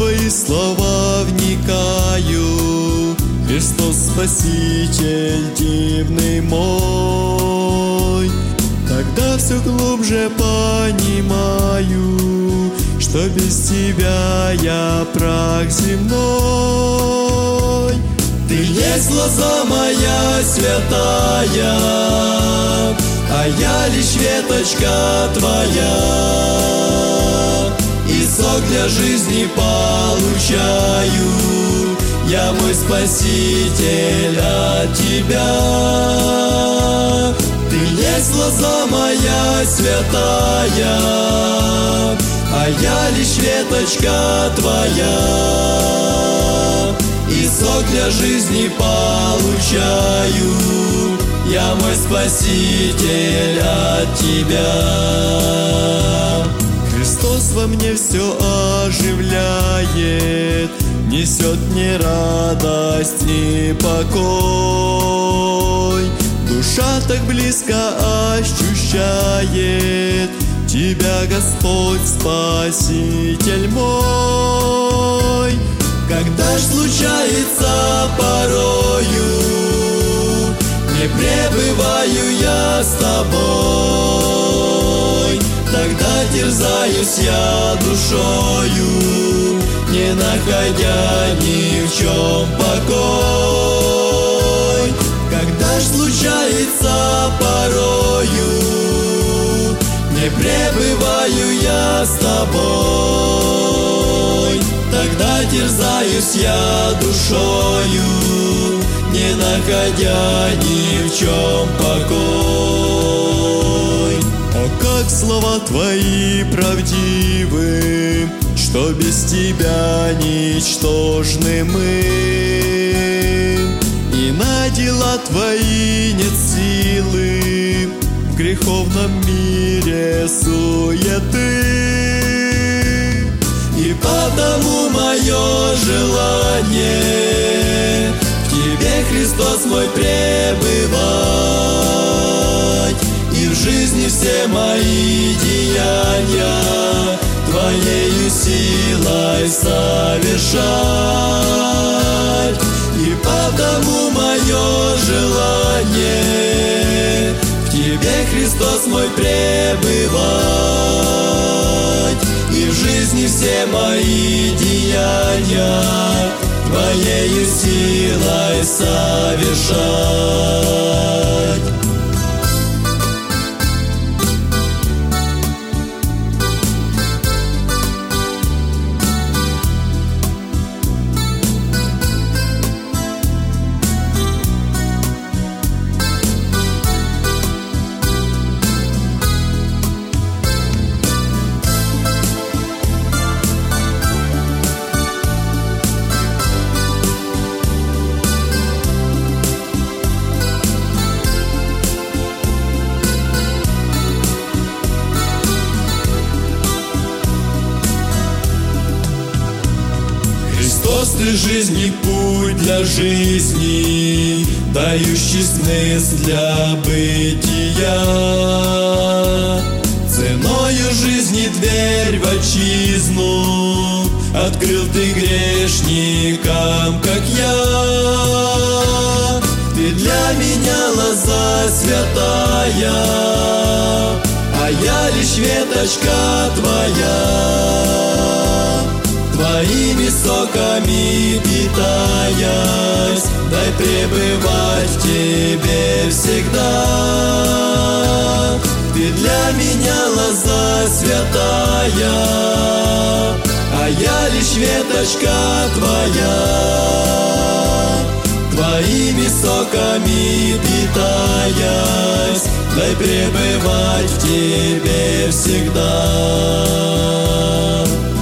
Твои слова вникаю. Христос Спаситель дивный мой. Тогда все глубже понимаю, что без Тебя я прах земной. Ты есть лоза моя святая, а я лишь веточка Твоя. И сок для жизни получаю, я мой Спаситель от Тебя. Ты есть лоза моя святая, а я лишь веточка Твоя. И сок для жизни получаю, я мой Спаситель от Тебя. Христос во мне все оживляет, несет мне радость и покой. Душа так близко ощущает Тебя, Господь, Спаситель мой. Когда ж случается порою, не пребываю я с Тобой, тогда терзаюсь я душою, не находя ни в чем покой. Когда ж случается порою, не пребываю я с Тобой, тогда терзаюсь я душою, не находя ни в чем покой. О, как слова Твои правдивы, что без Тебя ничтожны мы, и на дела Твои нет силы, в греховном мире суеты. И потому мое желание в Тебе, Христос мой, пребывать, и в жизни все мои деяния Твоею силой совершать. И потому мое желание в Тебе, Христос мой, пребывать, и в жизни все мои деяния Твоею силой совершать. Христос, Ты жизни, путь для жизни, дающий смысл для бытия. Ценою жизни дверь в отчизну открыл Ты грешникам, как я. Ты для меня лоза святая, а я лишь веточка Твоя. Твоими соками питаясь, дай пребывать в Тебе всегда. Ты для меня лоза святая, а я лишь веточка Твоя. Твоими соками питаясь, дай пребывать в Тебе всегда.